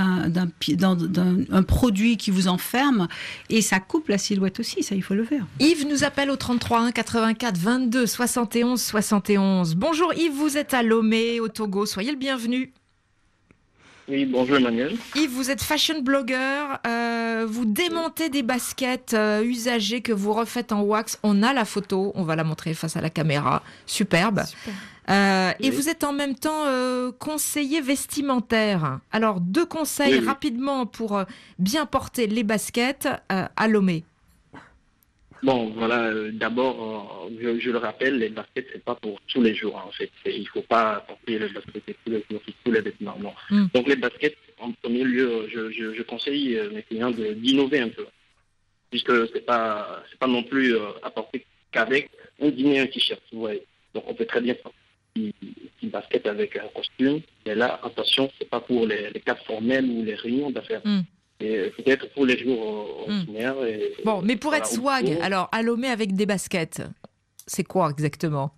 un produit qui vous enferme et ça coupe la silhouette aussi, ça il faut le faire. Yves nous appelle au 33 1 84 22 71 71. Bonjour Yves, vous êtes à Lomé au Togo, soyez le bienvenu. Oui, bonjour Emmanuel. Yves, vous êtes fashion blogger, vous démontez des baskets usagées que vous refaites en wax. On a la photo, on va la montrer face à la caméra, superbe. Et vous êtes en même temps conseiller vestimentaire. Alors, 2 conseils rapidement pour bien porter les baskets à Lomé. Bon, voilà, d'abord, je le rappelle, les baskets, c'est pas pour tous les jours, en fait. Il ne faut pas porter les baskets tous les jours, tous les vêtements, non. Donc, les baskets, en premier lieu, je conseille mes clients d'innover un peu. Puisque c'est pas non plus à porter qu'avec un jean et un t-shirt, vous voyez. Donc, on peut très bien porter une basket avec un costume. Mais là, attention, c'est pas pour les cas formels ou les réunions d'affaires. Et peut-être pour les jours ordinaires. Bon, mais pour être swag, alors à Lomé avec des baskets, c'est quoi exactement?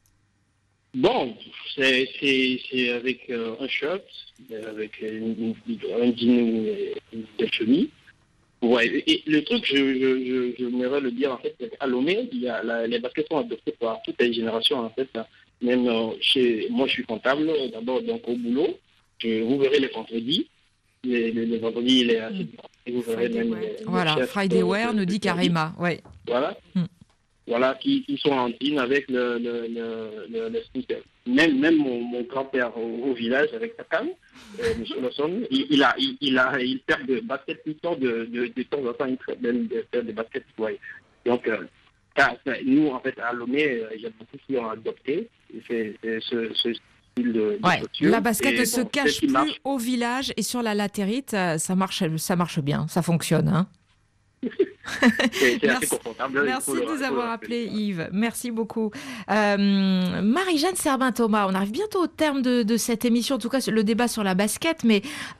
Bon, c'est avec un shirt, avec un jean ou une chemise. Ouais, et le truc, j'aimerais le dire, en fait, à Lomé, les baskets sont adoptées par toutes les générations, en fait. Même moi, je suis comptable, d'abord, donc au boulot. Vous verrez les vendredis. Les vendredis, vous verrez même voilà, Friday Wear, nous dit Karima. Ouais. Voilà. Voilà, qui sont en jean avec le sneaker. Même mon grand-père au village avec sa femme, M. Lawson, il perd de basket tout le temps, de temps en temps, il traite même de faire des baskets. Ouais. Donc, nous, en fait, à Lomé, il y a beaucoup qui ont adopté ce style de la basket ne se cache plus au village et sur la latérite, ça marche bien, ça fonctionne. Hein. C'est assez confortable. Merci de nous avoir appelé, Yves. Merci beaucoup. Marie-Jeanne Serbin-Thomas, on arrive bientôt au terme de cette émission, en tout cas le débat sur la basket, mais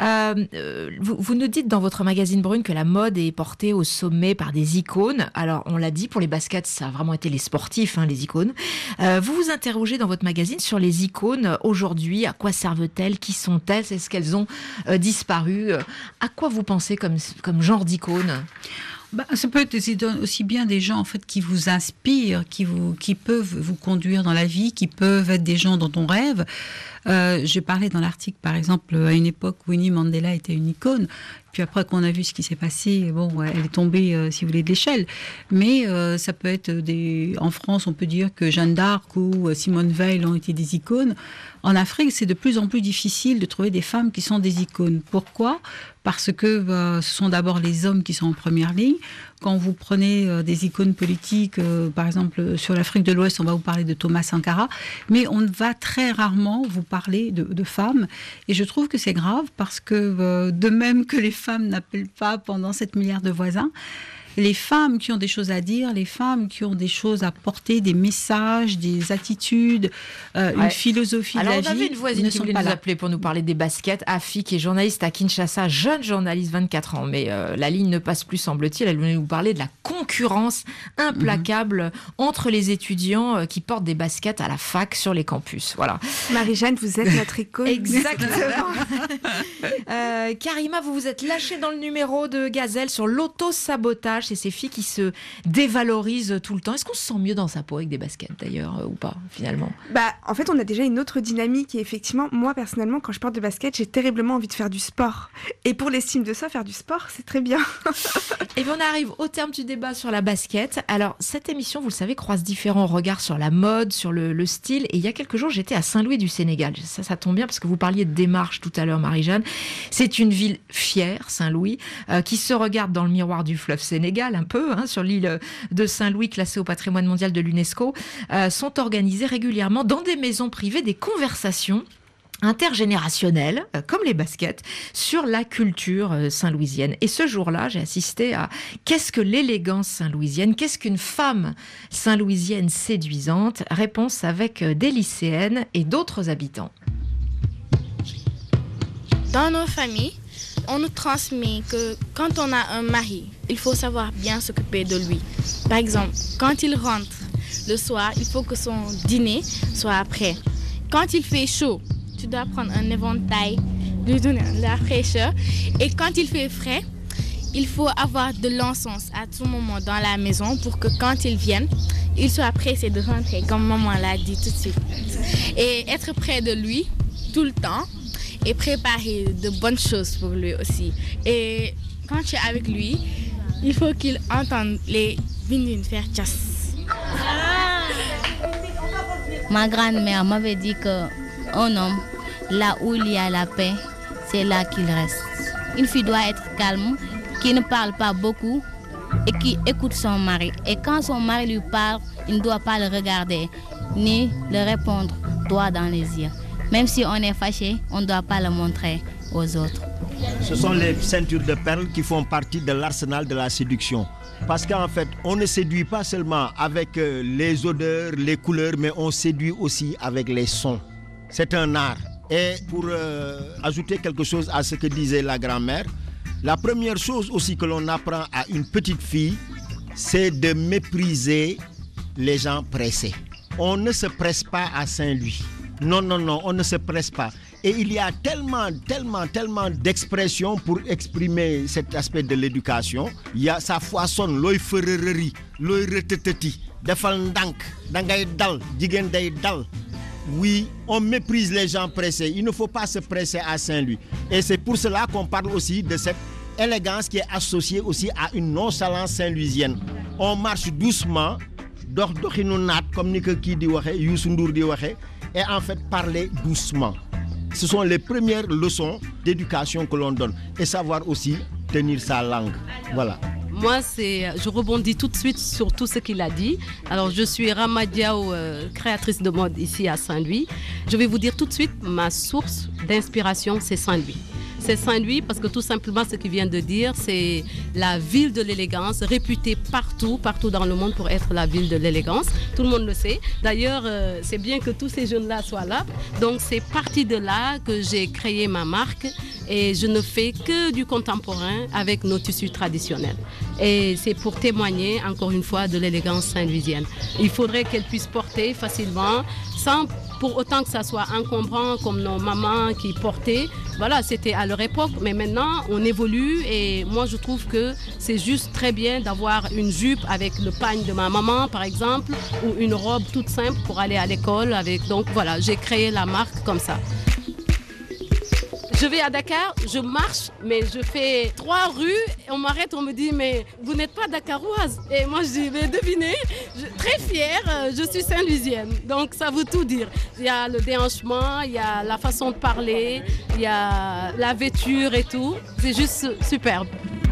vous nous dites dans votre magazine Brune que la mode est portée au sommet par des icônes. Alors, on l'a dit, pour les baskets, ça a vraiment été les sportifs, les icônes. Vous vous interrogez dans votre magazine sur les icônes aujourd'hui. À quoi servent-elles? Qui sont-elles? Est-ce qu'elles ont disparu? À quoi vous pensez comme genre d'icône? Ça peut être aussi bien des gens en fait qui vous inspirent, qui peuvent vous conduire dans la vie, qui peuvent être des gens dont on rêve. J'ai parlé dans l'article, par exemple, à une époque, Winnie Mandela était une icône. Puis après qu'on a vu ce qui s'est passé, elle est tombée, si vous voulez, de l'échelle. Mais ça peut être en France, on peut dire que Jeanne d'Arc ou Simone Veil ont été des icônes. En Afrique, c'est de plus en plus difficile de trouver des femmes qui sont des icônes. Pourquoi ? Parce que ce sont d'abord les hommes qui sont en première ligne. Quand vous prenez des icônes politiques, par exemple sur l'Afrique de l'Ouest, on va vous parler de Thomas Sankara, mais on va très rarement vous parler de femmes. Et je trouve que c'est grave parce que de même que les femmes n'appellent pas pendant 7 milliards de voisins, les femmes qui ont des choses à dire, les femmes qui ont des choses à porter, des messages, des attitudes, une philosophie de la vie. Alors, on avait une voisine qui voulait nous appeler pour nous parler des baskets. Afi, qui est journaliste à Kinshasa, jeune journaliste, 24 ans. Mais la ligne ne passe plus, semble-t-il. Elle voulait nous parler de la concurrence implacable entre les étudiants qui portent des baskets à la fac sur les campus. Voilà. Marie-Jeanne, vous êtes notre icône. Exactement. Karima, vous vous êtes lâchée dans le numéro de Gazelle sur l'auto-sabotage. C'est ces filles qui se dévalorisent tout le temps. Est-ce qu'on se sent mieux dans sa peau avec des baskets d'ailleurs ou pas finalement? En fait, on a déjà une autre dynamique et effectivement, moi personnellement, quand je porte des baskets, j'ai terriblement envie de faire du sport. Et pour l'estime de soi, faire du sport, c'est très bien. Et bien, on arrive au terme du débat sur la basket. Alors, cette émission, vous le savez, croise différents regards sur la mode, sur le style. Et il y a quelques jours, j'étais à Saint-Louis du Sénégal. Ça tombe bien parce que vous parliez de démarche tout à l'heure, Marie-Jeanne. C'est une ville fière, Saint-Louis, qui se regarde dans le miroir du fleuve Sénégal, un peu, sur l'île de Saint-Louis, classée au patrimoine mondial de l'UNESCO, sont organisées régulièrement dans des maisons privées des conversations intergénérationnelles, comme les baskets, sur la culture saint-louisienne. Et ce jour-là, j'ai assisté à qu'est-ce que l'élégance saint-louisienne, qu'est-ce qu'une femme saint-louisienne séduisante? Réponse avec des lycéennes et d'autres habitants. Dans nos familles, on nous transmet que quand on a un mari, il faut savoir bien s'occuper de lui. Par exemple, quand il rentre le soir, il faut que son dîner soit prêt. Quand il fait chaud, tu dois prendre un éventail, lui donner de la fraîcheur. Et quand il fait frais, il faut avoir de l'encens à tout moment dans la maison pour que quand ils viennent, ils soient pressés de rentrer, comme maman l'a dit tout de suite. Et être près de lui tout le temps. Et préparer de bonnes choses pour lui aussi. Et quand tu es avec lui, il faut qu'il entende les vinines faire chasse. Ma grand-mère m'avait dit qu'un homme, là où il y a la paix, c'est là qu'il reste. Une fille doit être calme, qui ne parle pas beaucoup et qui écoute son mari. Et quand son mari lui parle, il ne doit pas le regarder, ni le répondre droit dans les yeux. Même si on est fâché, on ne doit pas le montrer aux autres. Ce sont les ceintures de perles qui font partie de l'arsenal de la séduction. Parce qu'en fait, on ne séduit pas seulement avec les odeurs, les couleurs, mais on séduit aussi avec les sons. C'est un art. Et pour ajouter quelque chose à ce que disait la grand-mère, la première chose aussi que l'on apprend à une petite fille, c'est de mépriser les gens pressés. On ne se presse pas à Saint-Louis. Non, on ne se presse pas. Et il y a tellement d'expressions pour exprimer cet aspect de l'éducation. Il y a sa foisonne, loy ferrerie, loy reteteti, defal ndank, dangay dal, jigen day dal. Oui, on méprise les gens pressés. Il ne faut pas se presser à Saint-Louis. Et c'est pour cela qu'on parle aussi de cette élégance qui est associée aussi à une nonchalance saint-louisienne. On marche doucement, comme Youssou Ndour di waxe, et en fait parler doucement. Ce sont les premières leçons d'éducation que l'on donne. Et savoir aussi tenir sa langue. Voilà. Moi, je rebondis tout de suite sur tout ce qu'il a dit. Alors, je suis Rama Diao, créatrice de mode ici à Saint-Louis. Je vais vous dire tout de suite, ma source d'inspiration, c'est Saint-Louis. C'est Saint-Louis parce que tout simplement, ce qu'il vient de dire, c'est la ville de l'élégance, réputée partout dans le monde pour être la ville de l'élégance. Tout le monde le sait. D'ailleurs, c'est bien que tous ces jeunes-là soient là. Donc, c'est parti de là que j'ai créé ma marque et je ne fais que du contemporain avec nos tissus traditionnels. Et c'est pour témoigner, encore une fois, de l'élégance saint-louisienne. Il faudrait qu'elle puisse porter facilement, sans pour autant que ça soit encombrant comme nos mamans qui portaient. Voilà, c'était à leur époque, mais maintenant on évolue et moi je trouve que c'est juste très bien d'avoir une jupe avec le pagne de ma maman par exemple, ou une robe toute simple pour aller à l'école avec. Donc voilà, j'ai créé la marque comme ça. Je vais à Dakar, je marche, mais je fais 3 rues, on m'arrête, on me dit mais vous n'êtes pas dakaroise. Et moi je dis mais devinez, très fière, je suis saint-louisienne. Donc ça veut tout dire. Il y a le déhanchement, il y a la façon de parler, il y a la vêture et tout. C'est juste superbe.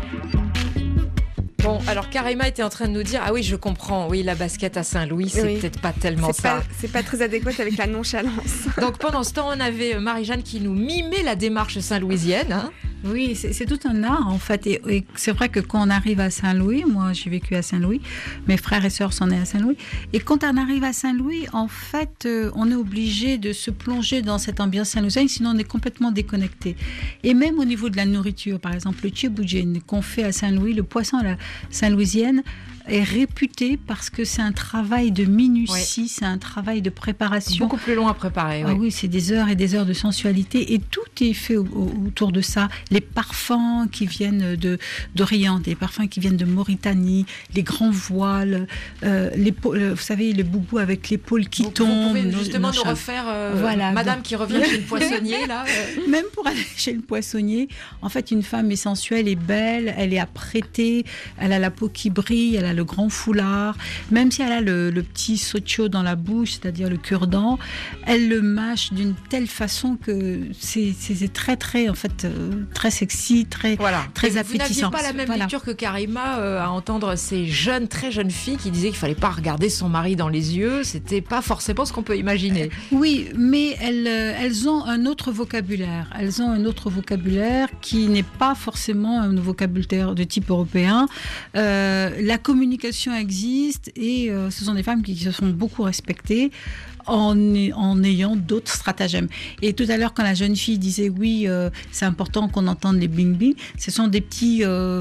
Bon, alors Karima était en train de nous dire, ah oui, je comprends, oui, la basket à Saint-Louis, c'est peut-être pas tellement ça. C'est pas très adéquat avec la nonchalance. Donc pendant ce temps, on avait Marie-Jeanne qui nous mimait la démarche saint-louisienne. Hein. Oui, c'est tout un art en fait. Et c'est vrai que quand on arrive à Saint-Louis, moi j'ai vécu à Saint-Louis, mes frères et sœurs sont nés à Saint-Louis. Et quand on arrive à Saint-Louis, en fait, on est obligé de se plonger dans cette ambiance saint-louisienne, sinon on est complètement déconnecté. Et même au niveau de la nourriture, par exemple, le tchéboujen qu'on fait à Saint-Louis, le poisson à la Saint-Louisienne, est réputé parce que c'est un travail de minutie, c'est un travail de préparation. Beaucoup plus long à préparer. Ah oui, c'est des heures et des heures de sensualité et tout est fait autour de ça. Les parfums qui viennent d'Orient, des parfums qui viennent de Mauritanie, les grands voiles, vous savez, le boubou avec l'épaule qui tombe. Vous pouvez justement nous refaire Madame qui revient chez le poissonnier là. Même pour aller chez le poissonnier, en fait, une femme est sensuelle et belle, elle est apprêtée, elle a la peau qui brille, elle a le grand foulard, même si elle a le petit socho dans la bouche, c'est-à-dire le cure-dent, elle le mâche d'une telle façon que c'est très très en fait très sexy, très appétissant. Vous n'aviez pas la même lecture que Karima à entendre ces très jeunes filles qui disaient qu'il fallait pas regarder son mari dans les yeux, c'était pas forcément ce qu'on peut imaginer. Oui, mais elles ont un autre vocabulaire. Elles ont un autre vocabulaire qui n'est pas forcément un vocabulaire de type européen. La communication existe et ce sont des femmes qui se sont beaucoup respectées en ayant d'autres stratagèmes. Et tout à l'heure, quand la jeune fille disait oui, c'est important qu'on entende les bling bling, ce sont des petits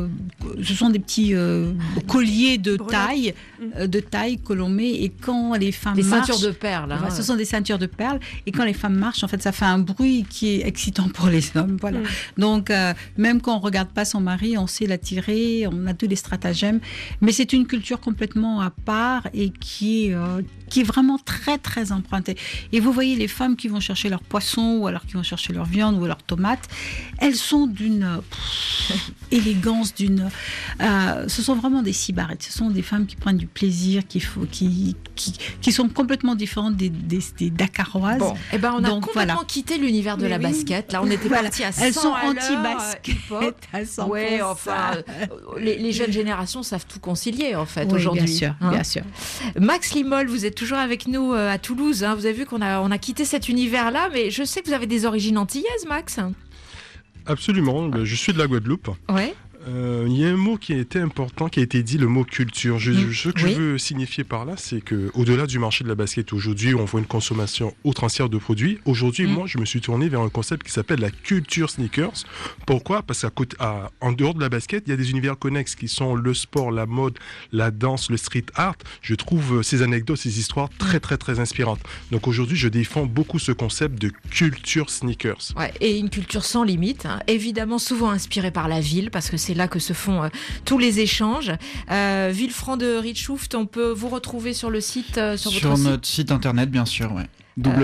colliers de taille que l'on met et quand les femmes marchent, ceintures de perles. Hein. Ce sont des ceintures de perles et quand les femmes marchent, en fait, ça fait un bruit qui est excitant pour les hommes. Voilà. Donc, même quand on regarde pas son mari, on sait l'attirer, on a tous les stratagèmes. Mais c'est une culture complètement à part et qui est vraiment très très très empreintes. Et vous voyez les femmes qui vont chercher leur poisson, ou alors qui vont chercher leur viande, ou leurs tomates, elles sont d'une élégance, ce sont vraiment des sybarrites. Ce sont des femmes qui prennent du plaisir, qui sont complètement différentes des Dakaroises. Bon, on a complètement quitté l'univers de la basket. Là, on était parti à 100 Elles sont à l'heure, anti-basket à 100%. Ouais, enfin, les jeunes générations savent tout concilier en fait oui, aujourd'hui. Bien sûr, bien sûr. Max Limol, vous êtes toujours avec nous à Toulouse. Vous avez vu qu'on a quitté cet univers-là, mais je sais que vous avez des origines antillaises, Max. Absolument, je suis de la Guadeloupe. Ouais. Il y a un mot qui a été important, qui a été dit, le mot culture. Ce que je veux signifier par là, c'est qu'au-delà du marché de la basket, aujourd'hui, on voit une consommation outrancière de produits. Aujourd'hui, moi, je me suis tourné vers un concept qui s'appelle la culture sneakers. Pourquoi ? Parce qu'en dehors de la basket, il y a des univers connexes qui sont le sport, la mode, la danse, le street art. Je trouve ces anecdotes, ces histoires très, très, très inspirantes. Donc aujourd'hui, je défends beaucoup ce concept de culture sneakers. Ouais, et une culture sans limite, évidemment souvent inspirée par la ville, parce que c'est là que se font tous les échanges. Villefranc de Rietschouft, on peut vous retrouver sur le site, sur notre site internet, bien sûr, ouais.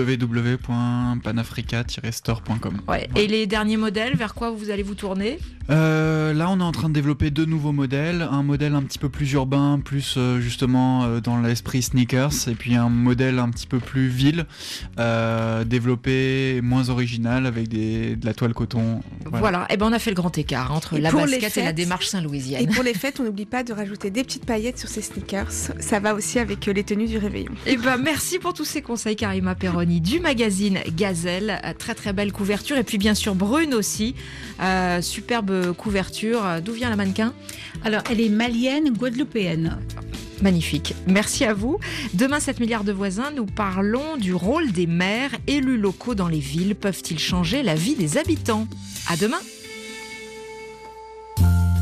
www.panafrica-store.com. Ouais. Et les derniers modèles, vers quoi vous allez vous tourner ? Là, on est en train de développer 2 nouveaux modèles. Un modèle un petit peu plus urbain, plus justement dans l'esprit sneakers, et puis un modèle un petit peu plus ville, développé, moins original, avec de la toile coton. Voilà. Et on a fait le grand écart entre la basket et la démarche saint-louisienne. Et pour les fêtes, on n'oublie pas de rajouter des petites paillettes sur ces sneakers. Ça va aussi avec les tenues du réveillon. Et merci pour tous ces conseils, Karima Perroni du magazine Gazelle. Très très belle couverture, et puis bien sûr Brune aussi, superbe couverture. D'où vient la mannequin ? Alors elle est malienne, guadeloupéenne. Magnifique, merci à vous. Demain, 7 milliards de voisins, nous parlons du rôle des maires. Élus locaux dans les villes peuvent-ils changer la vie des habitants ? À demain.